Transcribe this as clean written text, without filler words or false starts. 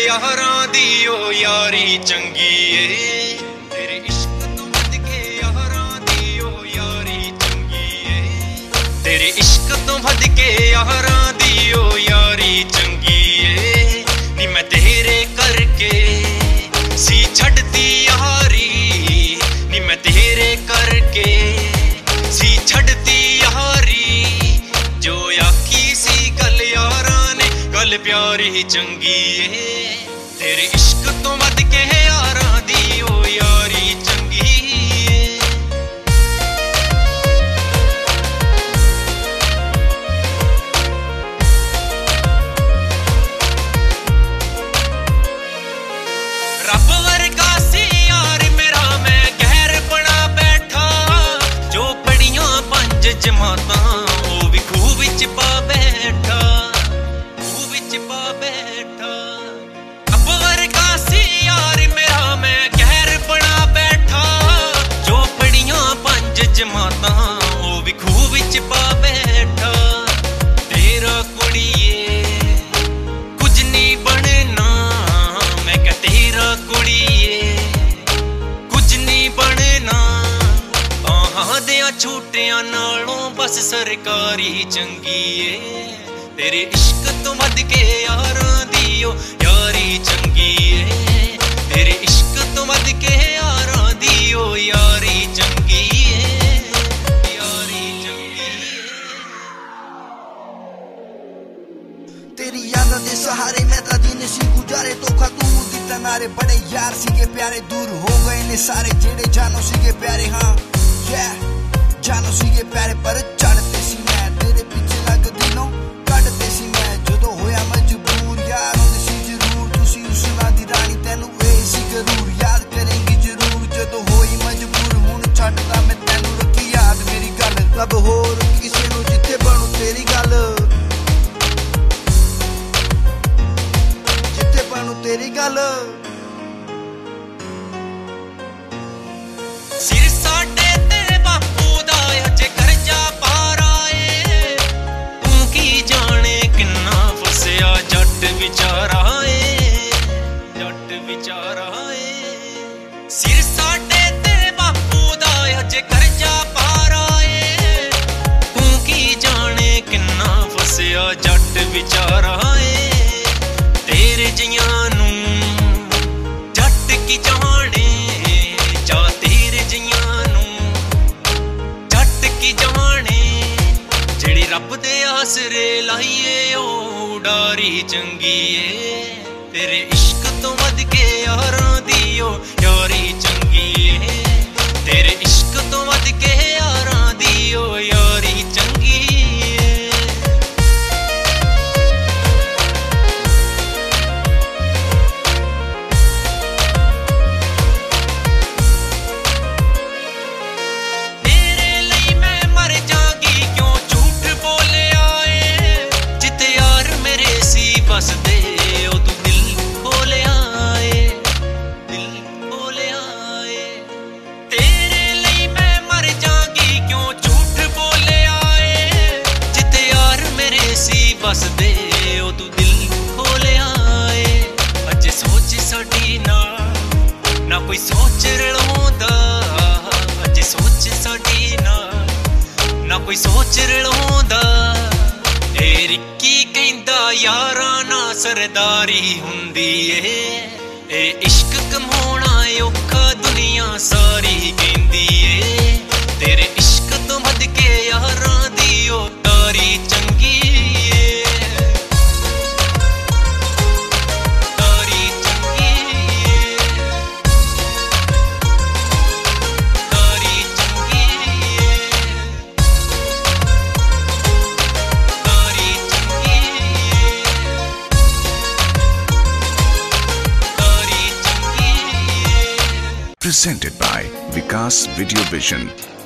यारां दी ओ यारी चंगी ए, तेरे इश्क तो वध के यारां दी ओ यारी चंगी ए, तेरे इश्क तो वध के यारां दी ओ यारी चंगी ए, नी मैं तेरे करके सी छड्डती यारी, नी मैं तेरे करके सी छड्डती यारी, जो आखी सी गल यारां ने गल प्यारी चंगी ए, तेरे इश्क तो वध के यारां दी ओ यारी चंगी ए। रब वर्गा सी यार मेरा मैं गैर बना बैठा, जो पढ़ियां 5 जमातां ओ भी खूह विच पा बैठा, खूह विच पा बैठा। रब वर्गा सी यार मेरा मैं गैर बना बैठा, जो पढ़ियां 5 जमातां ओ भी खूह विच पा बैठा, तेरा कुड़िए कुछ नहीं बनना, मैं कह तेरा कुड़िए कुछ नहीं बनना, आहां दियां छूटियां नालों बस सरकारी चंगी ए, तेरे इश्क तो वध के यारां दी ओ यारी चंगी ए, तेरे इश्क तो वध के यारां दी ओ यारी चंगी ए, यारी चंगी ए। तेरी यादां दे सहारे मैं ता दिन सी गुजारे, धोखा तू दिता नारे, बड़े यार सीगे प्यारे, दूर हो गए ने सारे जेड़े जानो सीगे प्यारे, हाँ जानो सीगे प्यारे, पर चढ़ते सी मैं तेरे पीछे लगदी नो कढ़ते सी मैं, जदों होया मजबूर यार होंदी सी जरूर, तुसी उस नां दी रानी तैनू ए सी जरूर, याद करेंगी जरूर जदों होई मजबूर, हुण छड्डदा मैं तैनू रखी याद मेरी गल, लब होर किसे नू जिथे बनू तेरी गल, जिथे बनू तेरी गल। सिर साडे ते बापू दा अजे करजा पार आए, तू की जाने किन्ना फसिया जट विचारा ए, जट विचारा ए। सिर साडे ते बापू दा अजे करजा पार आए, तू की जाने किन्ना फसिया जट विचारा ए, तेरे जियां नू जट की जाने जा, तेरे जियां नू जट की जाने, जेड़ी रब दे आसरे लाइए ओ उडारी चंगी ए, तेरे इश्क तो वध के यारां दी ओ यारी चंगी ए, तेरे इश्क तो वध के यारां दी ओ यारी चंगी ए। तेरे ਲਈ मैं मर जागी क्यों झूठ बोलिया ए, जिते यार मेरे सी बसदे ओ तू दिल खोलिया ए, दिल खोलिया ए। तेरे ਲਈ मैं मर जागी क्यों झूठ बोलिया ए, जिते यार मेरे सी बसदे ओ तू दिल खोलिया ए, अजे सोच साडी ना कोई सोच रलौंदा, अजे सोच साडी ना कोई सोच रलौंदा, ए रिक्की कहंदा यारां ना सरदारी हुंदी ए इश्क कमाउणा औखा दुनिया सारी कहंदी ए, तेरे इश्क तो वध के यारां दी ओ यारी चंगी ए, यारी चंगी ए, यारी चंगी ए, यारी चंगी ए, यारी चंगी ए। Presented by Vikas Video Vision.